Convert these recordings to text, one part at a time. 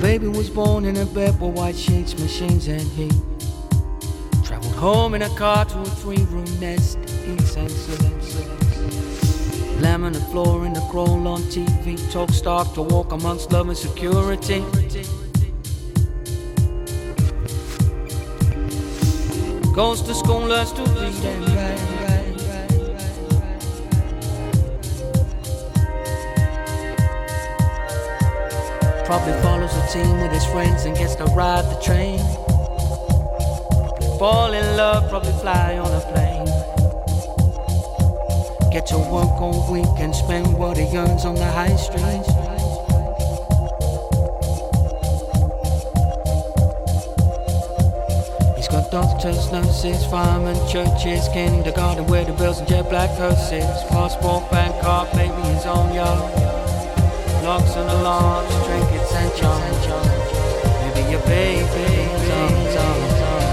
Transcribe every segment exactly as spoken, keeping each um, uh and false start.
baby was born in a bed with white sheets, machines and heat. Traveled home in a car to a three-room nest. Eats and sleeps. Lamb on the floor in the crawl on T V. Talk stock to walk amongst love and security. Goes to school, learns to read and write. Probably follows a team with his friends and gets to ride the train. Fall in love, probably fly on a plane. Get to work all week and spend what he earns on the high street. He's got doctors, nurses, firemen, churches, kindergarten where the bells and jet black hearses. Passport, bank card, baby is on yard. Locks and alarms, trinkets and charms. Maybe your baby is on top.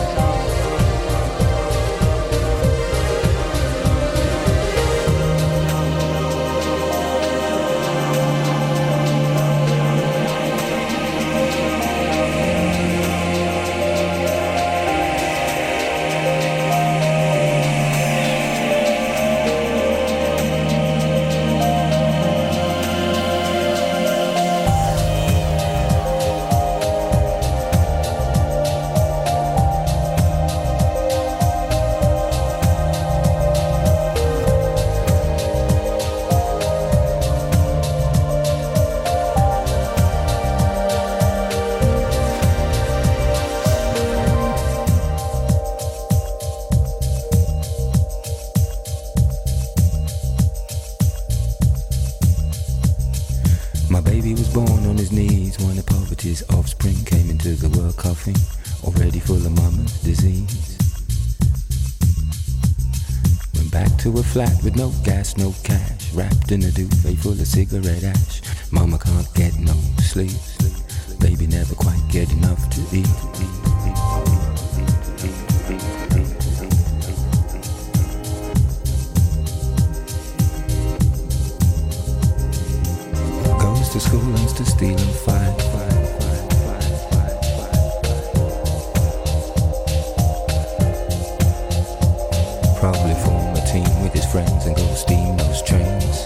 His offspring came into the world coughing, already full of mama's disease. Went back to a flat with no gas, no cash, wrapped in a duvet full of cigarette ash. Mama can't get no sleep, baby never quite get enough to eat. Goes to school, learns to steal and fight. Probably form a team with his friends and go steam those trains.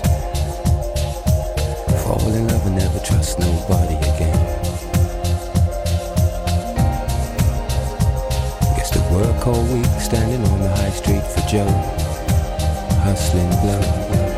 Fall in love and never trust nobody again. Gets to work all week, standing on the high street for Joe, hustling blow.